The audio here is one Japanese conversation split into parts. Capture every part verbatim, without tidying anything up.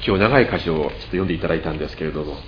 今日長い箇所をちょっと読んでいただいたんですけれども、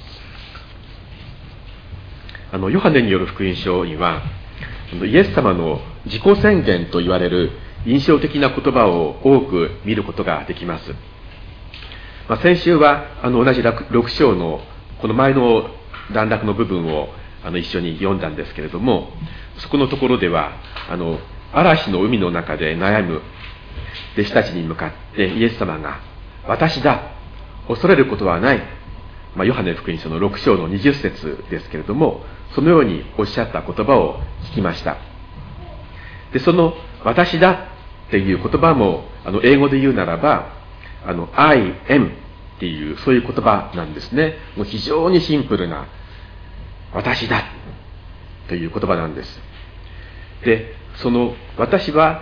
あのヨハネによる福音書にはイエス様の自己宣言と言われる印象的な言葉を多く見ることができます。まあ、先週はあの同じろく章のこの前の段落の部分をあの一緒に読んだんですけれども、そこのところではあの嵐の海の中で悩む弟子たちに向かってイエス様が私だ、恐れることはない、まあ、ヨハネ福音書のろく章のにじゅっ節ですけれども、そのようにおっしゃった言葉を聞きました。でその私だっていう言葉もあの英語で言うならばあの I am っていうそういう言葉なんですね。もう非常にシンプルな私だという言葉なんです。でその私は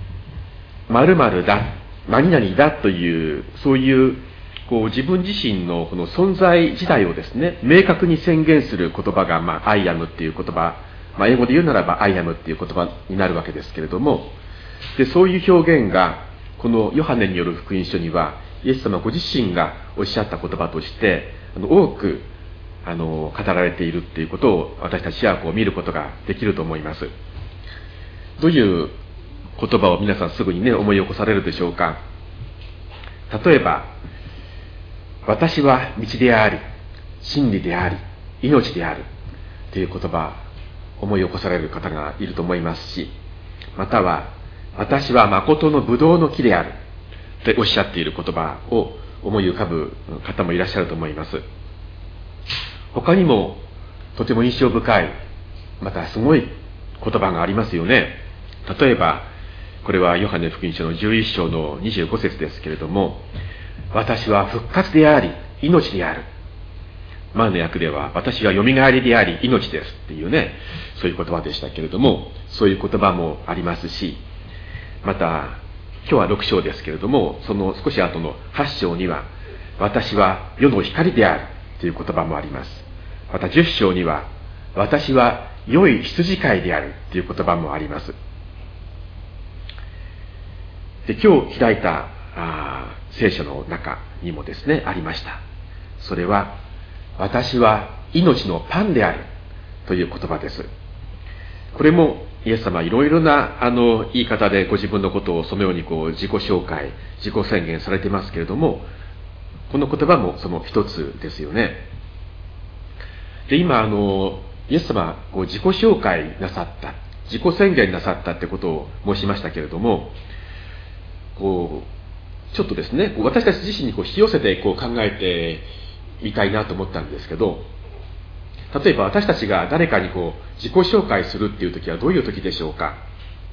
〇〇だ、何々だというそういうこう自分自身のこの存在自体をですね明確に宣言する言葉が、まあ、I am っていう言葉、まあ、英語で言うならば I am っていう言葉になるわけですけれども、でそういう表現がこのヨハネによる福音書にはイエス様ご自身がおっしゃった言葉としてあの多くあの語られているっていうことを私たちはこう見ることができると思います。どういう言葉を皆さんすぐにね思い起こされるでしょうか。例えば私は道であり真理であり命であるという言葉思い起こされる方がいると思いますし、または私は誠のブドウの木であるとおっしゃっている言葉を思い浮かぶ方もいらっしゃると思います。他にもとても印象深いまたすごい言葉がありますよね。例えばこれはヨハネ福音書のじゅういっ章のにじゅうご節ですけれども、私は復活であり命である。前の訳では私はよみがえりであり命ですっていうね、そういう言葉でしたけれども、そういう言葉もありますし、また今日はろく章ですけれども、その少し後のはち章には私は世の光であるという言葉もあります。またじゅっ章には私は良い羊飼いであるという言葉もあります。で今日開いたあ聖書の中にもですねありました。それは私は命のパンであるという言葉です。これもイエス様はいろいろなあの言い方でご自分のことをそのようにこう自己紹介自己宣言されていますけれども、この言葉もその一つですよね。で今あのイエス様はこう自己紹介なさった自己宣言なさったってことを申しましたけれども、こうちょっとですね私たち自身にこう引き寄せてこう考えてみたいなと思ったんですけど、例えば私たちが誰かにこう自己紹介するっていう時はどういう時でしょうか。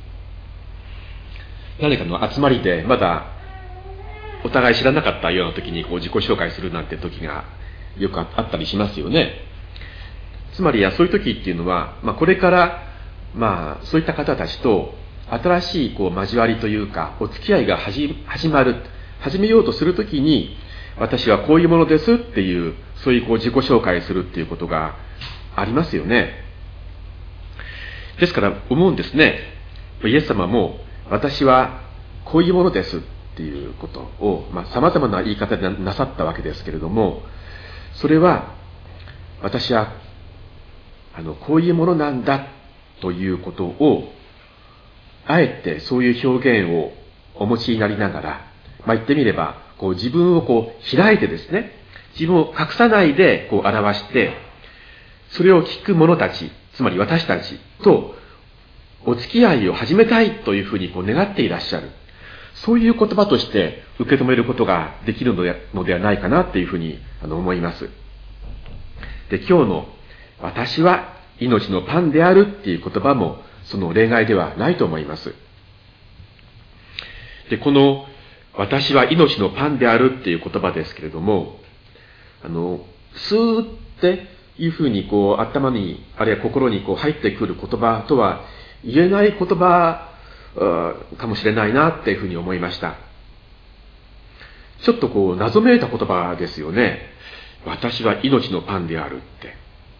誰かの集まりでまだお互い知らなかったような時にこう自己紹介するなんて時がよくあったりしますよね。つまりそういう時っていうのは、まあ、これからまあそういった方たちと新しいこう交わりというかお付き合いが始まる始めようとするときに、私はこういうものですっていうそういうこう自己紹介するっていうことがありますよね。ですから思うんですね。イエス様も私はこういうものですっていうことをさまざ、まな言い方でなさったわけですけれども、それは私はあのこういうものなんだということをあえてそういう表現をお持ちになりながら、まあ、言ってみればこう自分をこう開いてですね、自分を隠さないでこう表して、それを聞く者たち、つまり私たちとお付き合いを始めたいというふうにこう願っていらっしゃる、そういう言葉として受け止めることができるのでのではないかなというふうに思います。で今日の私は命のパンであるっていう言葉もその例外ではないと思います。でこの私は命のパンであるっていう言葉ですけれども、あのスーっていうふうにこう頭にあるいは心にこう入ってくる言葉とは言えない言葉かもしれないなっていうふうに思いました。ちょっとこう謎めいた言葉ですよね。私は命のパンであるって。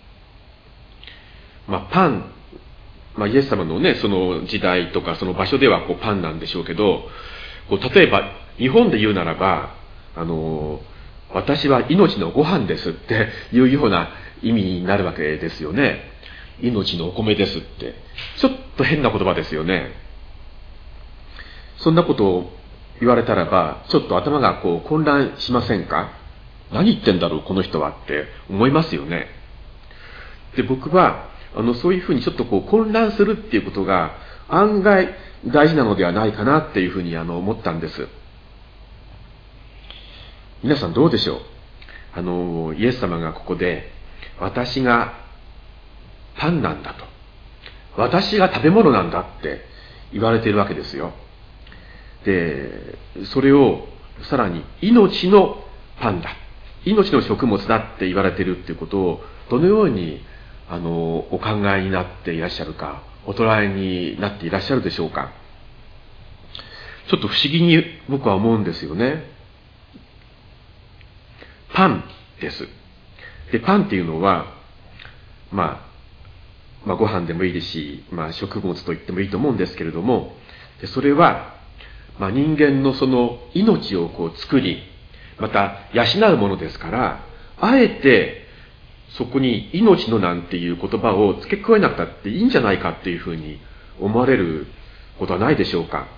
まあパン、まあ、イエス様のねその時代とかその場所ではこうパンなんでしょうけど、こう例えば日本で言うならばあの私は命のご飯ですっていうような意味になるわけですよね。命のお米ですって。ちょっと変な言葉ですよね。そんなことを言われたらば、ちょっと頭がこう混乱しませんか？何言ってんだろうこの人はって思いますよね。で、僕はあのそういうふうにちょっとこう混乱するっていうことが案外大事なのではないかなっていうふうにあの思ったんです。皆さんどうでしょう？あのイエス様がここで私がパンなんだと、私が食べ物なんだって言われているわけですよ。で、それをさらに命のパンだ、命の食物だって言われているっていうことをどのようにあのお考えになっていらっしゃるか、お捉えになっていらっしゃるでしょうか。ちょっと不思議に僕は思うんですよね。パンです。で、パンっていうのは、まあ、まあ、ご飯でもいいですし、まあ、食物と言ってもいいと思うんですけれども、でそれは、まあ、人間のその命をこう作り、また養うものですから、あえてそこに命のなんていう言葉を付け加えなくたっていいんじゃないかっていうふうに思われることはないでしょうか。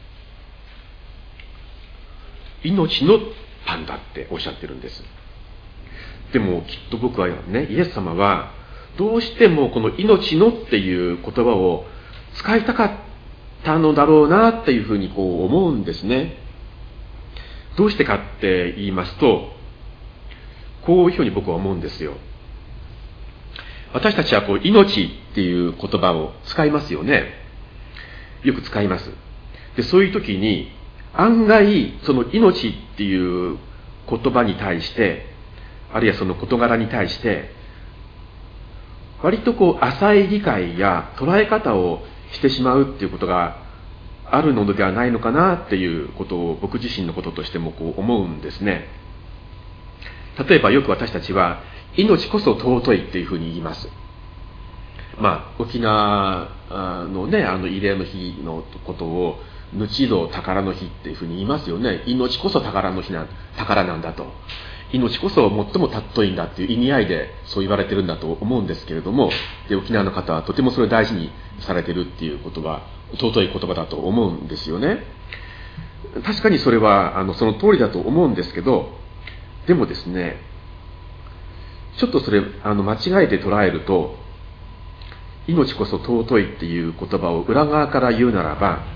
命のパンだっておっしゃってるんです。でもきっと僕はね、イエス様はどうしてもこの命のっていう言葉を使いたかったのだろうなっていうふうにこう思うんですね。どうしてかって言いますと、こういうふうに僕は思うんですよ。私たちはこう命っていう言葉を使いますよね。よく使います。で、そういう時に案外その命っていう言葉に対して、あるいはその事柄に対して割とこう浅い理解や捉え方をしてしまうっていうことがあるのではないのかなっていうことを僕自身のこととしてもこう思うんですね。例えばよく私たちは命こそ尊いっていうふうに言います。まあ沖縄のね、あの慰霊の日のことを命ど宝の日っていうふうに言いますよね。命こそ宝の日な宝なんだと、命こそ最も尊いんだっていう意味合いでそう言われてるんだと思うんですけれども、で沖縄の方はとてもそれを大事にされてるっていうことは尊い言葉だと思うんですよね。確かにそれはあのその通りだと思うんですけど、でもですね、ちょっとそれあの間違えて捉えると、命こそ尊いっていう言葉を裏側から言うならば、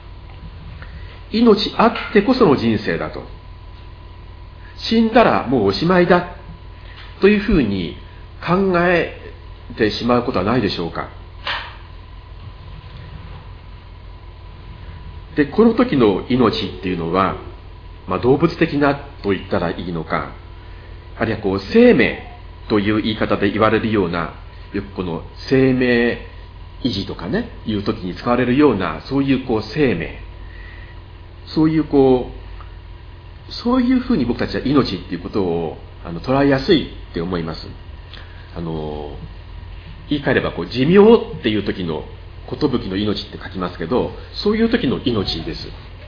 命あってこその人生だと、死んだらもうおしまいだというふうに考えてしまうことはないでしょうか。で、この時の命っていうのは、まあ、動物的なと言ったらいいのか、あるいはこう生命という言い方で言われるような、よくこの生命維持とかねいう時に使われるような、そういうこう生命、そういうこうそういうふうに僕たちは命っていうことをあの捉えやすいって思います。あの言い換えればこう寿命っていう時の寿の命って書きますけど、そういう時の命です。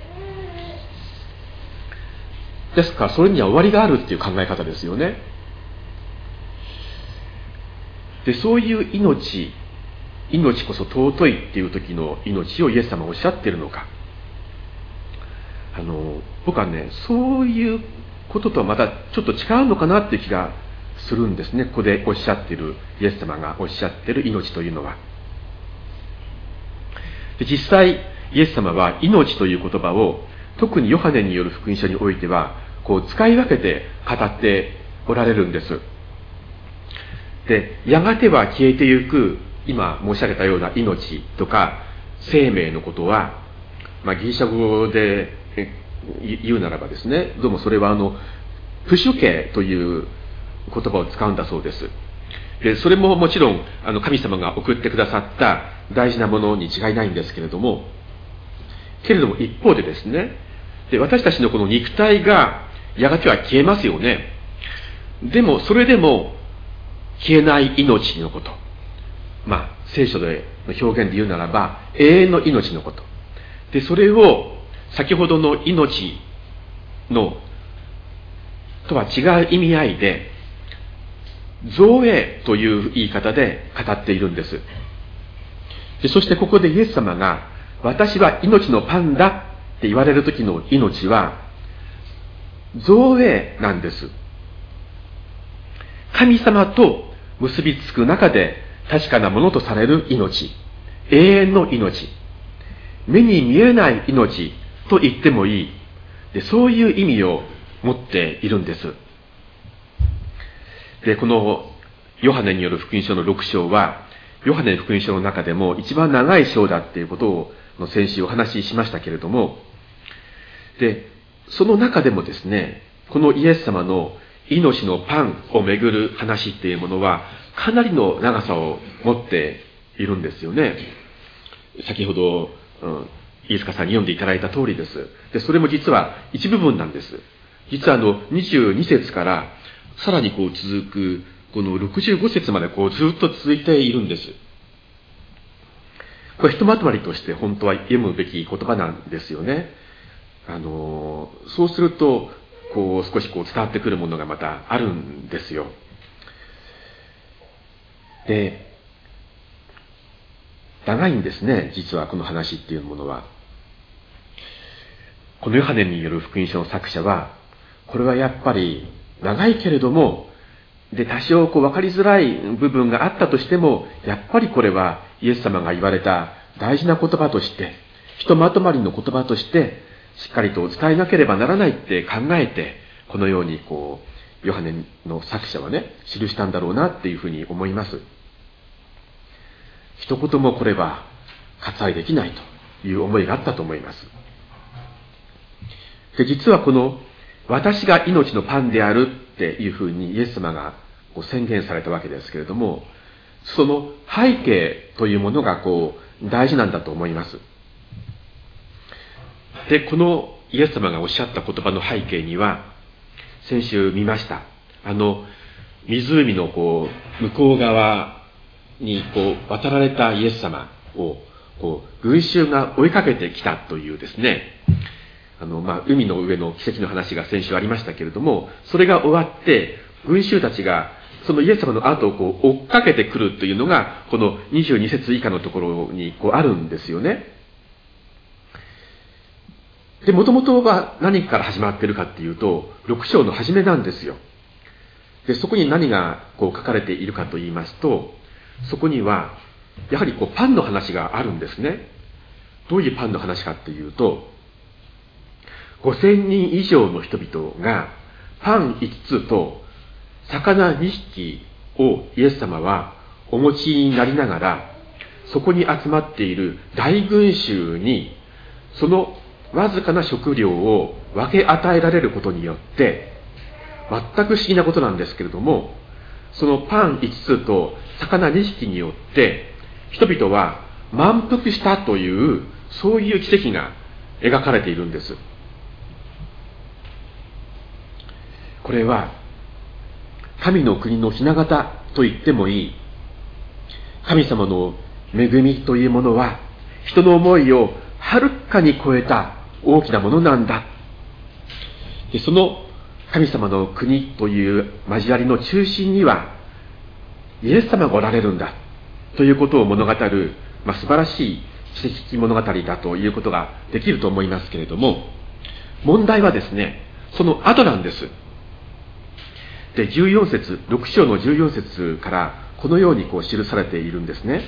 ですからそれには終わりがあるっていう考え方ですよね。で、そういう命、命こそ尊いっていう時の命をイエス様はおっしゃっているのか。あの僕はね、そういうこととはまたちょっと違うのかなっていう気がするんですね。ここでおっしゃっている、イエス様がおっしゃっている命というのは。で、実際イエス様は命という言葉を特にヨハネによる福音書においてはこう使い分けて語っておられるんです。で、やがては消えてゆく、今申し上げたような命とか生命のことは、まあ、ギリシャ語で言うならばですね、どうもそれはあの不主形という言葉を使うんだそうです。で、それももちろんあの神様が送ってくださった大事なものに違いないんですけれども、けれども一方でですね、で私たちのこの肉体がやがては消えますよね。でもそれでも消えない命のこと、まあ聖書での表現で言うならば永遠の命のこと。で、それを先ほどの命のとは違う意味合いで、造営という言い方で語っているんです。でそしてここでイエス様が、私は命のパンだって言われる時の命は、造営なんです。神様と結びつく中で確かなものとされる命、永遠の命、目に見えない命と言ってもいい、でそういう意味を持っているんです。でこのヨハネによる福音書のろく章は、ヨハネ福音書の中でも一番長い章だっていうことをの先週お話ししましたけれども、でその中でもですね、このイエス様の命のパンをめぐる話っていうものはかなりの長さを持っているんですよね。先ほど、うん、飯塚さんに読んでいただいた通りです。でそれも実は一部分なんです。実はあのにじゅうに節からさらにこう続くこのろくじゅうご節までこうずっと続いているんです。これひとまとまりとして本当は読むべき言葉なんですよね。あのそうするとこう少しこう伝わってくるものがまたあるんですよ。で長いんですね、実はこの話っていうものは。このヨハネによる福音書の作者は、これはやっぱり長いけれども、で多少こう分かりづらい部分があったとしても、やっぱりこれはイエス様が言われた大事な言葉として、ひとまとまりの言葉としてしっかりと伝えなければならないって考えて、このようにこうヨハネの作者はね記したんだろうなっていうふうに思います。一言もこれは割愛できないという思いがあったと思います。で実はこの私が命のパンであるっていうふうにイエス様がこう宣言されたわけですけれども、その背景というものがこう大事なんだと思います。でこのイエス様がおっしゃった言葉の背景には、先週見ましたあの湖のこう向こう側にこう渡られたイエス様をこう群衆が追いかけてきたというですね、あの、まあ、海の上の奇跡の話が先週ありましたけれども、それが終わって群衆たちがそのイエス様の後をこう追っかけてくるというのがこのにじゅうに節以下のところにこうあるんですよね。でもともとは何から始まっているかっていうと、ろく章の初めなんですよ。でそこに何がこう書かれているかと言いますと、そこにはやはりこうパンの話があるんですね。どういうパンの話かっていうと、ごせんにん以上の人々がパンいつつと魚に匹をイエス様はお持ちになりながら、そこに集まっている大群衆にそのわずかな食料を分け与えられることによって、全く不思議なことなんですけれども、そのパンいつつと魚に匹によって人々は満腹したという、そういう奇跡が描かれているんです。これは神の国の雛形と言ってもいい、神様の恵みというものは人の思いをはるかに超えた大きなものなんだ。でその神様の国という交わりの中心にはイエス様がおられるんだということを物語る、まあ、素晴らしい奇跡的物語だということができると思いますけれども、問題はですね、その後なんです。でじゅうよん節、ろく章のじゅうよん節からこのようにこう記されているんですね。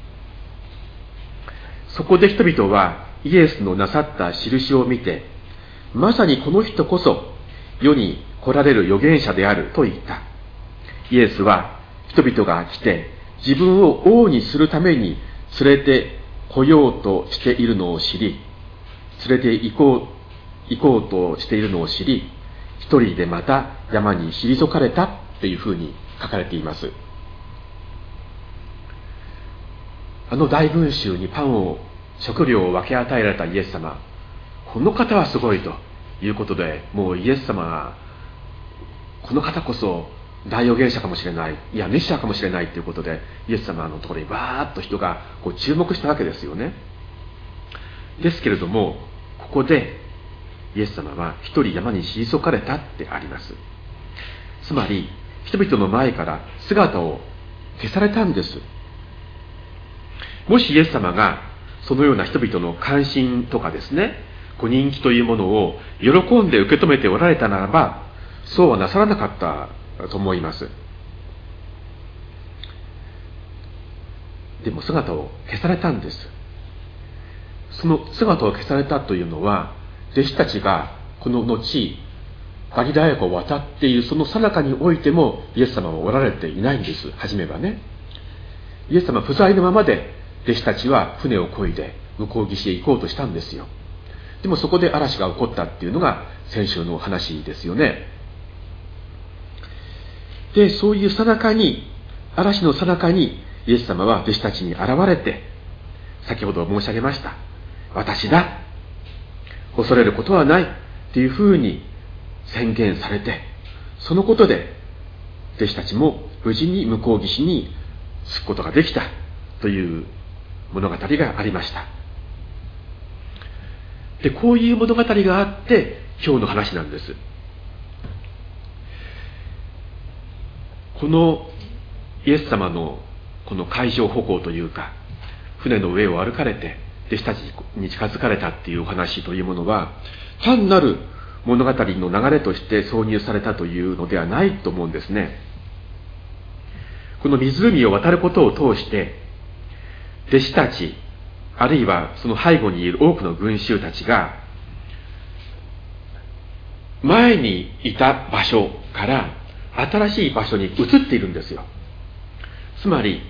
そこで人々はイエスのなさった印を見て、まさにこの人こそ世に来られる預言者であると言った。イエスは人々が来て自分を王にするために連れて来ようとしているのを知り、連れて行こう、行こうとしているのを知り、一人でまた山に退かれたというふうに書かれています。あの大群衆にパンを、食料を分け与えられたイエス様、この方はすごいということで、もうイエス様がこの方こそ大預言者かもしれない、いやメシアかもしれないということで、イエス様のところにバーッと人がこう注目したわけですよね。ですけれども、ここでイエス様は一人山に退かれたってあります。 つまり人々の前から姿を消されたんです。もしイエス様がそのような人々の関心とかですね、ご人気というものを喜んで受け止めておられたならば、そうはなさらなかったと思います。でも姿を消されたんです。その姿を消されたというのは、弟子たちがこの後ガリラヤ湖を渡っているその最中においてもイエス様はおられていないんです。初めはね、イエス様不在のままで弟子たちは船を漕いで向こう岸へ行こうとしたんですよ。でもそこで嵐が起こったっていうのが先週の話ですよね。で、そういう最中に、嵐の最中にイエス様は弟子たちに現れて、先ほど申し上げました、私だ、恐れることはないっていうふうに宣言されて、そのことで弟子たちも無事に向こう岸に着くことができたという物語がありました。で、こういう物語があって今日の話なんです。このイエス様のこの海上歩行というか、船の上を歩かれて弟子たちに近づかれたっていうお話というものは、単なる物語の流れとして挿入されたというのではないと思うんですね。この湖を渡ることを通して弟子たち、あるいはその背後にいる多くの群衆たちが、前にいた場所から新しい場所に移っているんですよ。つまり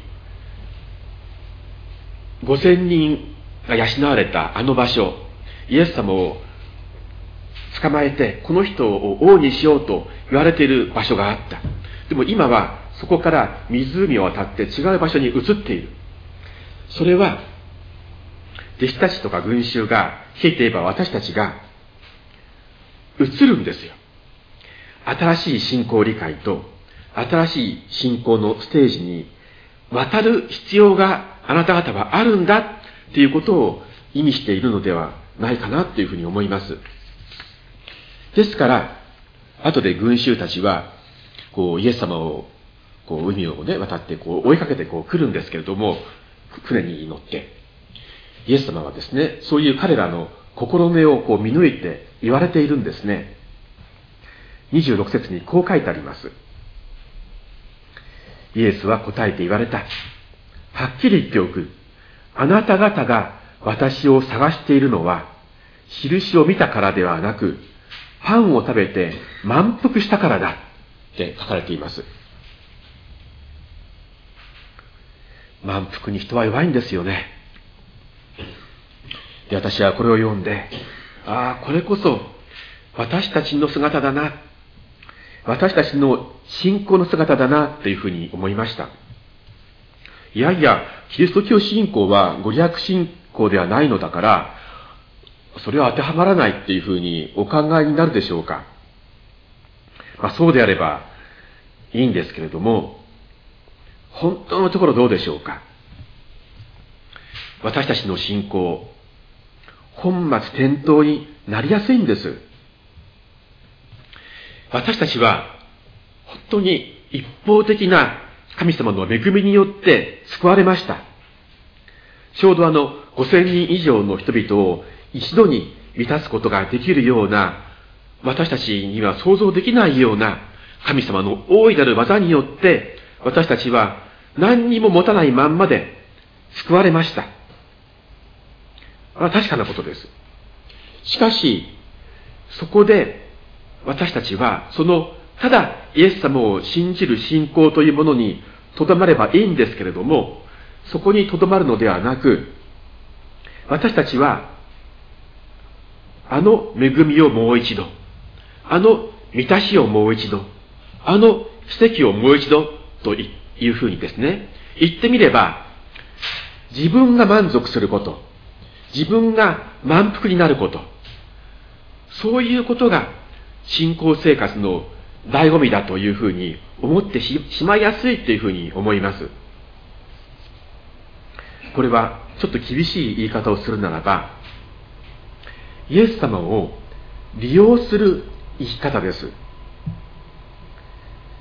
ごせんにんが養われたあの場所、イエス様を捕まえてこの人を王にしようと言われている場所があった。でも今はそこから湖を渡って違う場所に移っている。それは弟子たちとか群衆が、ひいて言えば私たちが移るんですよ。新しい信仰理解と新しい信仰のステージに渡る必要があなた方はあるんだということを意味しているのではないかなというふうに思います。ですから後で群衆たちはこうイエス様をこう海を、ね、渡ってこう追いかけてこう来るんですけれども、船に乗ってイエス様はですね、そういう彼らの心根をこう見抜いて言われているんですね。にじゅうろく節にこう書いてあります。イエスは答えて言われた。はっきり言っておく。あなた方が私を探しているのは、印を見たからではなく、パンを食べて満腹したからだって書かれています。満腹に人は弱いんですよね。で、私はこれを読んで、ああ、これこそ私たちの姿だな、私たちの信仰の姿だなというふうに思いました。いやいや、キリスト教信仰はご利益信仰ではないのだから、それは当てはまらないっていうふうにお考えになるでしょうか。まあ、そうであればいいんですけれども、本当のところどうでしょうか。私たちの信仰、本末転倒になりやすいんです。私たちは本当に一方的な神様の恵みによって救われました。ちょうどあのごせんにん以上の人々を一度に満たすことができるような、私たちには想像できないような神様の大いなる技によって、私たちは何にも持たないまんまで救われました。確かなことです。しかしそこで私たちはそのただイエス様を信じる信仰というものにとどまればいいんですけれども、そこにとどまるのではなく、私たちはあの恵みをもう一度、あの満たしをもう一度、あの奇跡をもう一度というふうにですね、言ってみれば、自分が満足すること、自分が満腹になること、そういうことが信仰生活の醍醐味だというふうに思って し, しまいやすいというふうに思います。これはちょっと厳しい言い方をするならば、イエス様を利用する生き方です。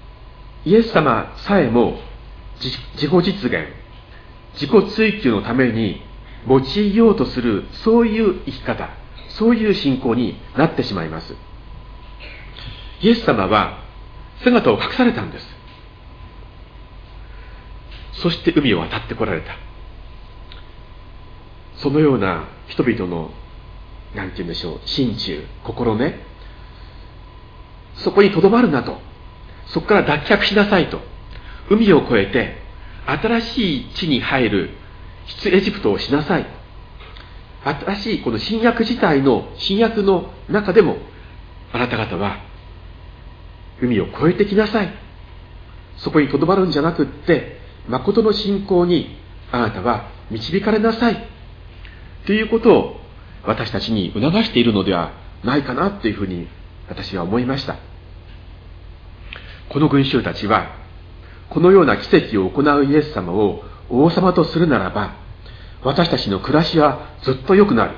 イエス様さえも自己実現、自己追求のために用いようとする、そういう生き方、そういう信仰になってしまいます。イエス様は姿を隠されたんです。そして海を渡ってこられた。そのような人々の、なんて言うんでしょう、心中、心ね、そこにとどまるなと、そこから脱却しなさいと、海を越えて新しい地に入る出エジプトをしなさい。新しいこの新約自体の新約の中でも、あなた方は海を越えてきなさい。そこにとどまるんじゃなくって、誠の信仰にあなたは導かれなさいということを私たちに促しているのではないかなというふうに私は思いました。この群衆たちはこのような奇跡を行うイエス様を王様とするならば、私たちの暮らしはずっと良くなる、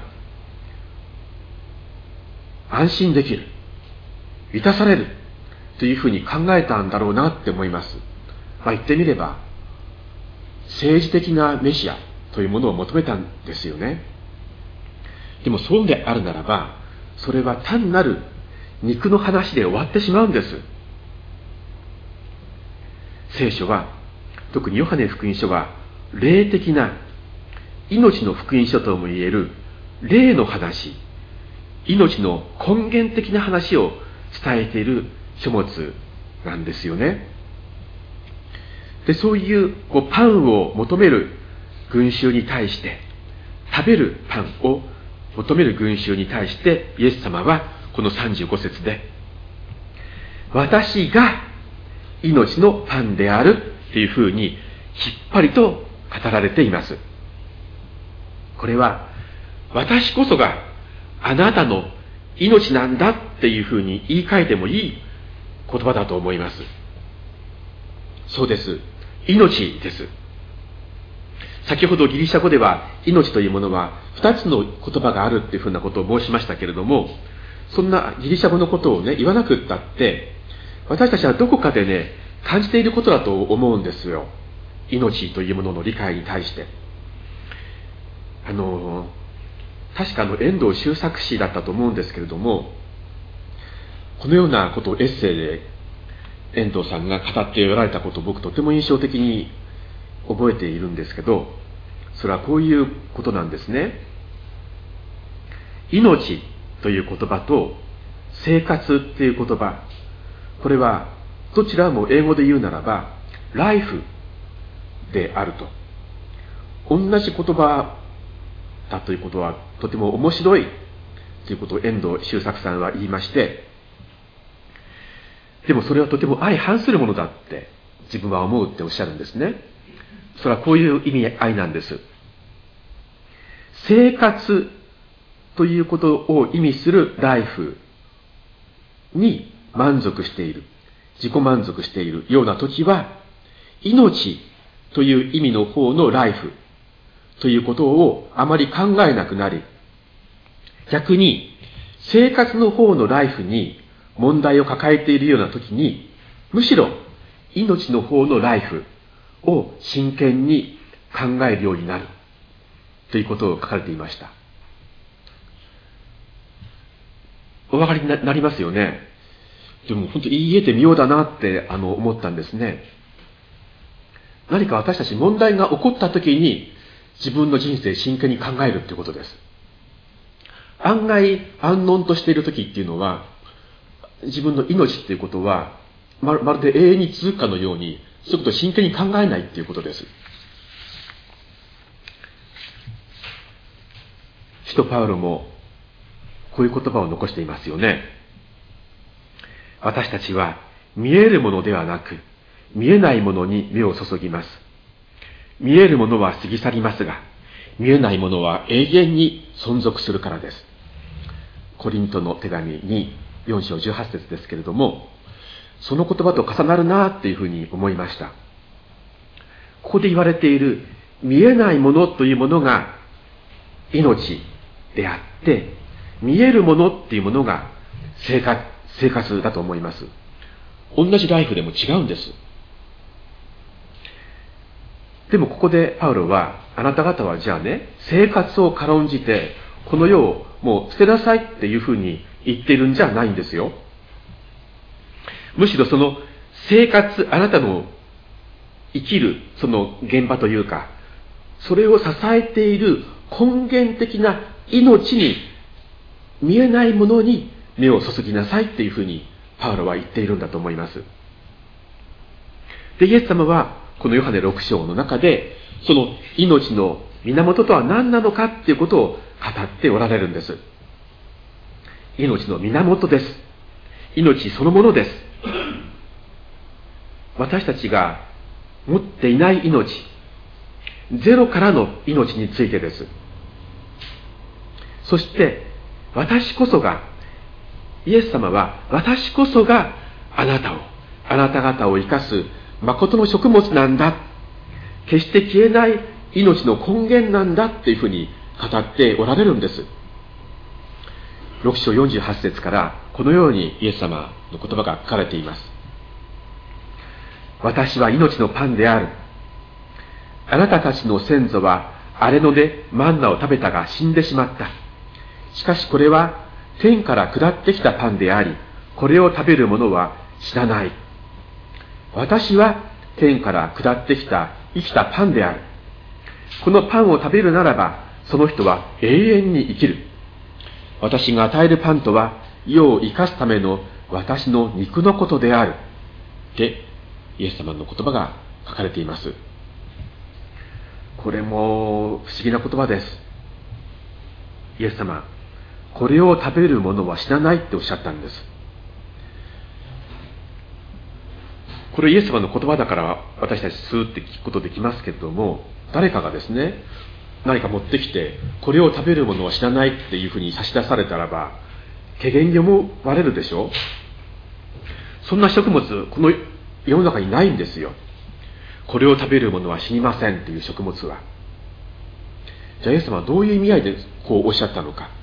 安心できる、満たされるというふうに考えたんだろうなって思います。まあ、言ってみれば政治的なメシアというものを求めたんですよね。でもそうであるならば、それは単なる肉の話で終わってしまうんです。聖書は、特にヨハネ福音書は霊的な命の福音書ともいえる霊の話、命の根源的な話を伝えている書物なんですよね。で、そういうこうパンを求める群衆に対して、食べるパンを求める群衆に対してイエス様はこのさんじゅうご節で、私が命のパンであるというふうにきっぱりと語られています。これは私こそがあなたの命なんだっていうふうに言い換えてもいい言葉だと思います。そうです。命です。先ほどギリシャ語では命というものは二つの言葉があるっていうふうなことを申しましたけれども、そんなギリシャ語のことをね言わなくったって私たちはどこかでね感じていることだと思うんですよ。命というものの理解に対して、あの確かの遠藤周作氏だったと思うんですけれども、このようなことをエッセイで遠藤さんが語っておられたことを僕とても印象的に覚えているんですけど、それはこういうことなんですね。命という言葉と生活っていう言葉、これはどちらも英語で言うならばライフであると、同じ言葉だということはとても面白いということを遠藤周作さんは言いまして、でもそれはとても相反するものだって自分は思うっておっしゃるんですね。それはこういう意味合いなんです。生活ということを意味するライフに満足している、自己満足しているような時は、命という意味の方のライフということをあまり考えなくなり、逆に生活の方のライフに問題を抱えているような時に、むしろ命の方のライフを真剣に考えるようになるということを書かれていました。お分かりになりますよね。でも本当に言えてみようだなってあの思ったんですね。何か私たち問題が起こった時に自分の人生真剣に考えるっていうことです。案外安穏としている時っていうのは、自分の命っていうことはまるで永遠に続くかのように、そういうことを真剣に考えないっていうことです。使徒パウロもこういう言葉を残していますよね。私たちは見えるものではなく見えないものに目を注ぎます。見えるものは過ぎ去りますが、見えないものは永遠に存続するからです。コリントの手紙によん章じゅうはち節ですけれども、その言葉と重なるなっていうふうに思いました。ここで言われている見えないものというものが命であって、見えるものっていうものが生活、生活だと思います。同じライフでも違うんです。 でもここでパウロは、あなた方はじゃあね、生活を軽んじて、この世をもう捨てなさいっていうふうに言っているんじゃないんですよ。むしろその生活、あなたの生きるその現場というか、それを支えている根源的な命に、見えないものに目を注ぎなさいっていうふうにパウロは言っているんだと思います。で、イエス様はこのヨハネろく章の中で、その命の源とは何なのかっていうことを語っておられるんです。命の源です。命そのものです。私たちが持っていない命、ゼロからの命についてです。そして私こそが、イエス様は私こそがあなたを、あなた方を生かす誠の食物なんだ、決して消えない命の根源なんだっていうふうに語っておられるんです。ろく章よんじゅうはち節からこのようにイエス様の言葉が書かれています。私は命のパンである。あなたたちの先祖は荒れ野でマンナを食べたが死んでしまった。しかしこれは天から下ってきたパンであり、これを食べる者は死なない。私は天から下ってきた生きたパンである。このパンを食べるならば、その人は永遠に生きる。私が与えるパンとは、世を生かすための私の肉のことである。ってイエス様の言葉が書かれています。これも不思議な言葉です。イエス様、これを食べる者は死なないっておっしゃったんです。これイエス様の言葉だから私たちスーって聞くことできますけれども、誰かがですね、何か持ってきて、これを食べる者は死なないっていうふうに差し出されたらば、怪訝に思われるでしょ。そんな食物、この世の中にないんですよ。これを食べる者は死にませんっていう食物は。じゃあイエス様はどういう意味合いでこうおっしゃったのか。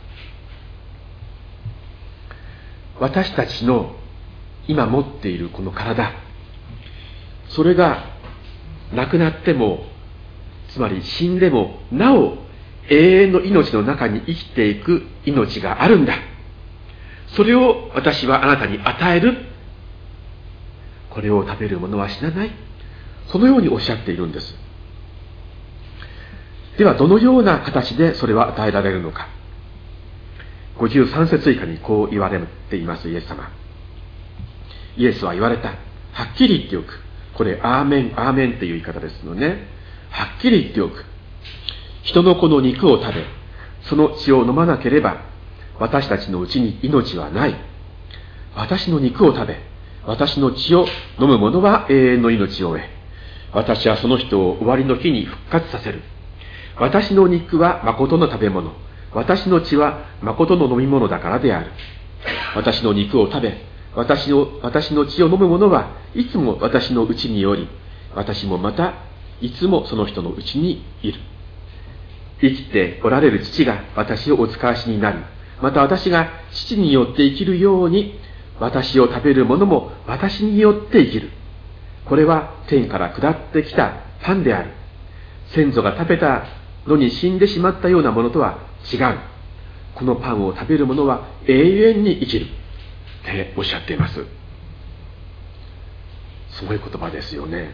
私たちの今持っているこの体、それがなくなっても、つまり死んでもなお永遠の命の中に生きていく命があるんだ。それを私はあなたに与える。これを食べる者は死なない。そのようにおっしゃっているんです。ではどのような形でそれは与えられるのか。ごじゅうさん節以下にこう言われていますイエス様。イエスは言われた。はっきり言っておく。これアーメンアーメンっていう言い方ですのね。はっきり言っておく。人の子の肉を食べ、その血を飲まなければ、私たちのうちに命はない。私の肉を食べ、私の血を飲む者は永遠の命を得。私はその人を終わりの日に復活させる。私の肉は誠の食べ物。私の血は誠の飲み物だからである。私の肉を食べ、私の、私の血を飲む者はいつも私のうちにおり、私もまたいつもその人のうちにいる。生きておられる父が私をお使わしになり、また私が父によって生きるように、私を食べる者も私によって生きる。これは天から下ってきたパンである。先祖が食べたのに死んでしまったようなものとは違う。このパンを食べる者は永遠に生きる。っておっしゃっています。すごい言葉ですよね。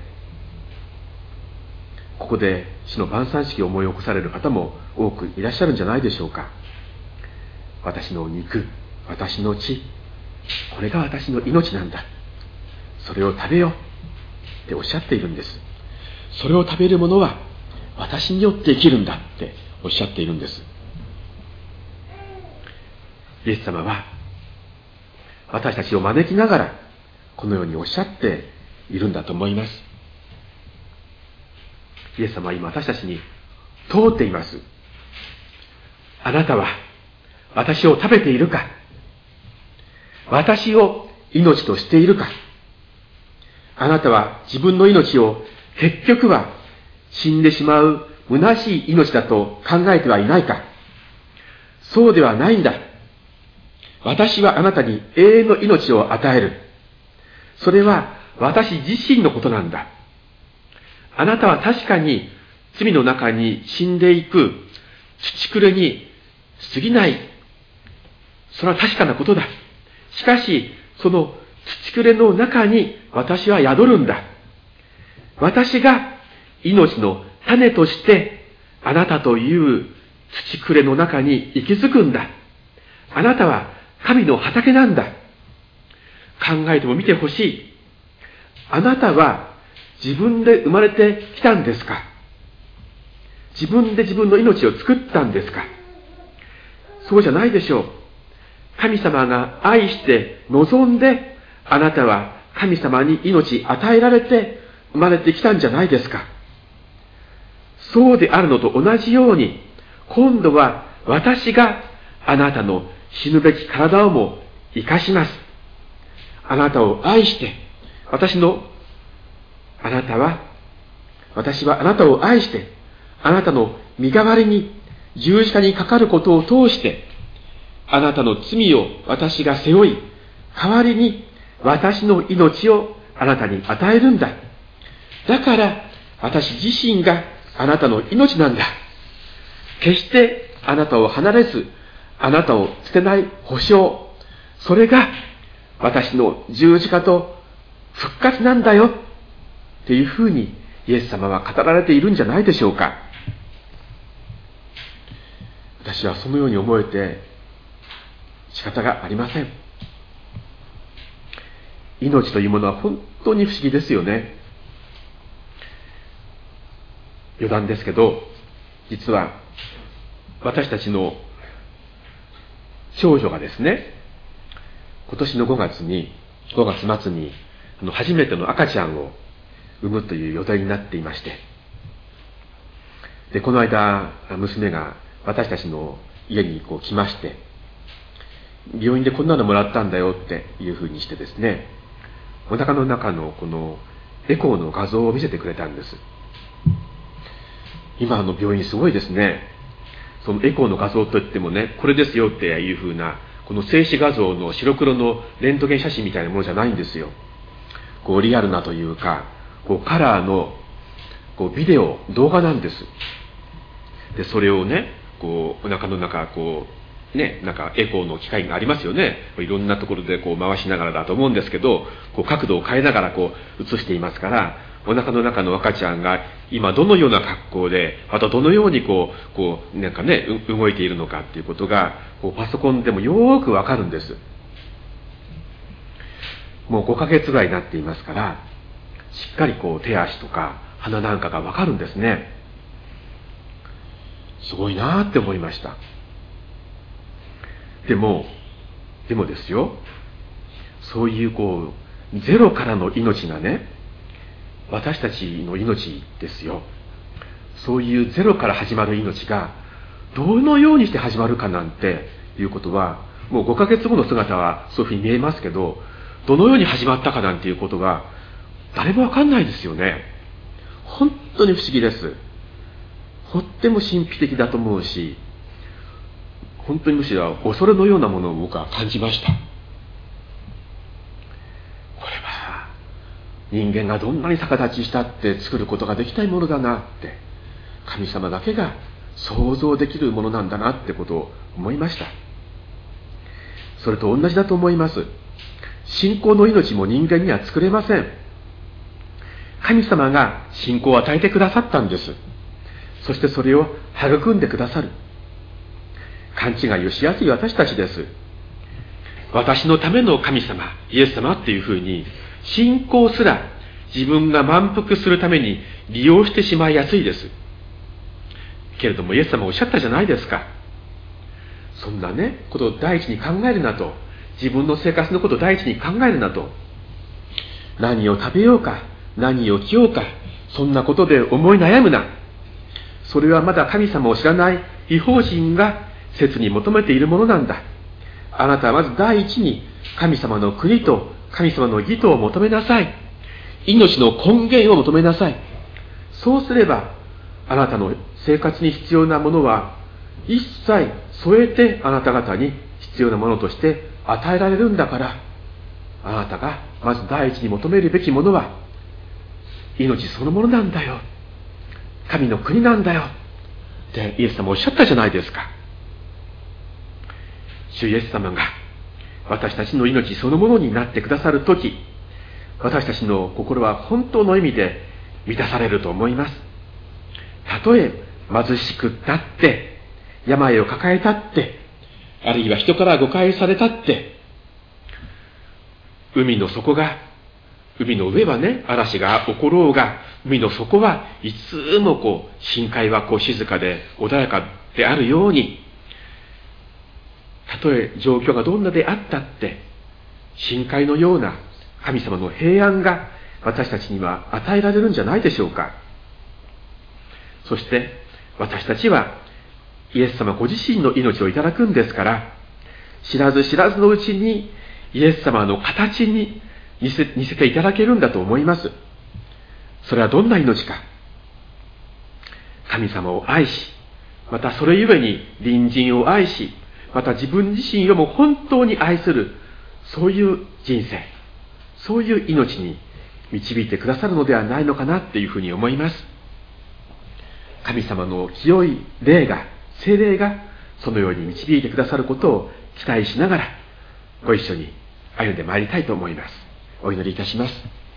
ここで死の晩餐式を思い起こされる方も多くいらっしゃるんじゃないでしょうか。私の肉、私の血、これが私の命なんだ。それを食べようっておっしゃっているんです。それを食べる者は私によって生きるんだっておっしゃっているんです。イエス様は私たちを招きながらこのようにおっしゃっているんだと思います。イエス様は今私たちに問うています。あなたは私を食べているか？私を命としているか？あなたは自分の命を結局は死んでしまう虚しい命だと考えてはいないか？そうではないんだ。私はあなたに永遠の命を与える。それは私自身のことなんだ。 あなたは確かに罪の中に死んでいく土くれに過ぎない。それは確かなことだ。しかし、その土くれの中に私は宿るんだ。私が命の種としてあなたという土くれの中に息づくんだ。あなたは神の畑なんだ。考えてもみてほしい。あなたは自分で生まれてきたんですか？自分で自分の命を作ったんですか？そうじゃないでしょう。神様が愛して望んで、あなたは神様に命与えられて生まれてきたんじゃないですか。そうであるのと同じように、今度は私があなたの死ぬべき体をも生かします。あなたを愛して、私の、あなたは、私はあなたを愛して、あなたの身代わりに十字架にかかることを通して、あなたの罪を私が背負い、代わりに私の命をあなたに与えるんだ。だから私自身があなたの命なんだ。決してあなたを離れず、あなたを捨てない保証。それが私の十字架と復活なんだよ。っていうふうにイエス様は語られているんじゃないでしょうか。私はそのように思えて仕方がありません。命というものは本当に不思議ですよね。余談ですけど、実は私たちの長女がですね、今年のごがつに、ごがつ末に初めての赤ちゃんを産むという予定になっていまして、で、この間、娘が私たちの家にこう来まして、病院でこんなのもらったんだよっていうふうにしてですね、お腹の中のこのエコーの画像を見せてくれたんです。今の病院すごいですね。そのエコーの画像といってもね、これですよっていうふうな、この静止画像の白黒のレントゲン写真みたいなものじゃないんですよ。こうリアルなというか、こうカラーのこうビデオ、動画なんです。で、それをね、こうお腹の中、こうね、なんかエコーの機械がありますよね。いろんなところでこう回しながらだと思うんですけど、こう角度を変えながらこう映していますから、お腹の中の赤ちゃんが今どのような格好で、またどのようにこう、こうなんかね、動いているのかっていうことが、こうパソコンでもよーくわかるんです。もうごかげつぐらいになっていますから、しっかりこう手足とか鼻なんかがわかるんですね。すごいなーって思いました。でも、でもですよ、そういうこう、ゼロからの命がね、私たちの命ですよ。そういうゼロから始まる命が、どのようにして始まるかなんていうことは、もうごかげつごの姿はそういうふうに見えますけど、どのように始まったかなんていうことが、誰もわかんないですよね。本当に不思議です。とっても神秘的だと思うし、本当にむしろ恐れのようなものを僕は感じました。これは人間がどんなに逆立ちしたって作ることができないものだなって、神様だけが想像できるものなんだなってことを思いました。それと同じだと思います。信仰の命も人間には作れません。神様が信仰を与えてくださったんです。そしてそれを育んでくださる。勘違いをしやすい私たちです。私のための神様、イエス様っていうふうに、信仰すら自分が満腹するために利用してしまいやすいです。けれどもイエス様おっしゃったじゃないですか。そんなね、ことを第一に考えるなと。自分の生活のことを第一に考えるなと。何を食べようか、何を着ようか、そんなことで思い悩むな。それはまだ神様を知らない異邦人が切に求めているものなんだ。あなたはまず第一に神様の国と神様の義とを求めなさい。命の根源を求めなさい。そうすればあなたの生活に必要なものは一切添えてあなた方に必要なものとして与えられるんだから、あなたがまず第一に求めるべきものは命そのものなんだよ、神の国なんだよってイエス様おっしゃったじゃないですか。主イエス様が私たちの命そのものになってくださるとき、私たちの心は本当の意味で満たされると思います。たとえ貧しくったって、病を抱えたって、あるいは人から誤解されたって、海の底が、海の上はね、嵐が起ころうが、海の底はいつもこう、深海はこう静かで穏やかであるように、たとえ状況がどんなであったって、深海のような神様の平安が私たちには与えられるんじゃないでしょうか。そして私たちはイエス様ご自身の命をいただくんですから、知らず知らずのうちにイエス様の形に似せ、似せていただけるんだと思います。それはどんな命か。神様を愛し、またそれゆえに隣人を愛し、また自分自身をも本当に愛する、そういう人生、そういう命に導いてくださるのではないのかなっていうふうに思います。神様の清い霊が、聖霊がそのように導いてくださることを期待しながら、ご一緒に歩んでまいりたいと思います。お祈りいたします。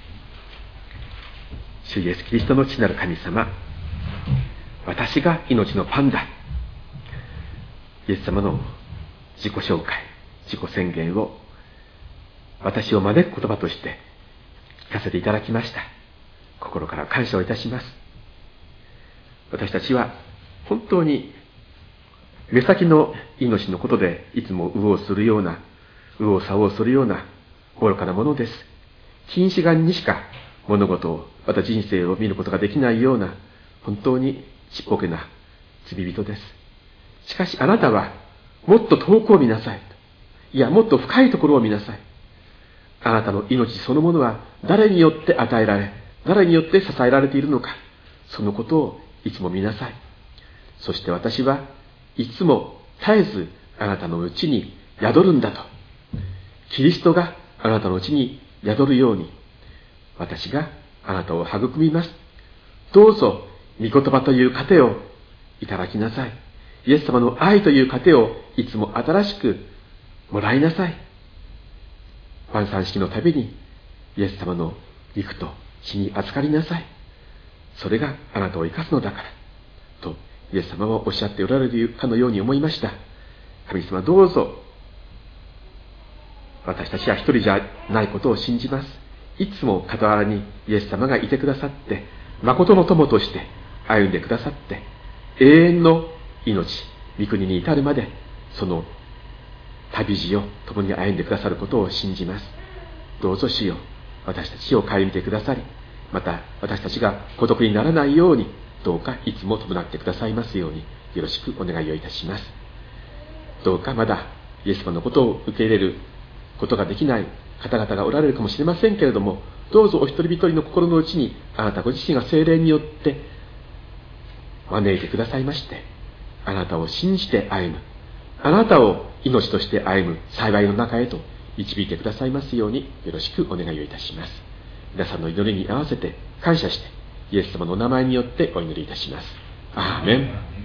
主イエスキリストの父なる神様、私が命のパンだ。イエス様の自己紹介、自己宣言を私を招く言葉として聞かせていただきました。心から感謝をいたします。私たちは本当に目先の命のことでいつも右往するような、右往左往するような愚かなものです。近視眼にしか物事を、また人生を見ることができないような、本当にちっぽけな罪人です。しかしあなたはもっと遠くを見なさい。いや、もっと深いところを見なさい。あなたの命そのものは誰によって与えられ、誰によって支えられているのか、そのことをいつも見なさい。そして私はいつも絶えずあなたのうちに宿るんだと。キリストがあなたのうちに宿るように、私があなたを育みます。どうぞ御言葉という糧をいただきなさい。イエス様の愛という糧をいつも新しくもらいなさい。晩餐式のたびにイエス様の肉と血に預かりなさい。それがあなたを生かすのだからとイエス様はおっしゃっておられるかのように思いました。神様、どうぞ私たちは一人じゃないことを信じます。いつも傍らにイエス様がいてくださって、誠の友として歩んでくださって、永遠の命、御国に至るまでその旅路を共に歩んでくださることを信じます。どうぞ主よ、私たちを顧みてくださり、また私たちが孤独にならないように、どうかいつも伴ってくださいますようによろしくお願いをいたします。どうかまだイエス様のことを受け入れることができない方々がおられるかもしれませんけれども、どうぞお一人一人の心の内にあなたご自身が聖霊によって招いてくださいまして、あなたを信じて歩む、あなたを命として歩む幸いの中へと導いてくださいますようによろしくお願いをいたします。皆さんの祈りに合わせて感謝してイエス様のお名前によってお祈りいたします。アーメン。